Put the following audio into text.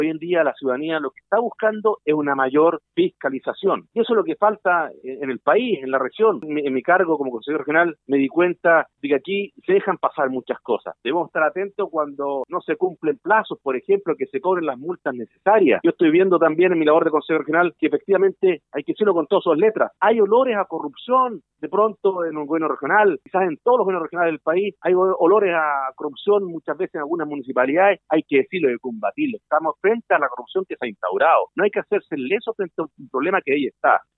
Hoy en día la ciudadanía lo que está buscando es una mayor fiscalización. Y eso es lo que falta en el país, en la región. En mi cargo como consejero regional me di cuenta de que aquí se dejan pasar muchas cosas. Debemos estar atentos cuando no se cumplen plazos, por ejemplo, que se cobren las multas necesarias. Yo estoy viendo también en mi labor de consejero regional que efectivamente, hay que decirlo con todas sus letras, hay olores a corrupción de pronto en un gobierno regional, quizás en todos los gobiernos regionales del país, hay olores a corrupción muchas veces en algunas municipalidades, hay que decirlo y combatirlo. Estamos frente a la corrupción que se ha instaurado. No hay que hacerse leso frente a un problema que ahí está.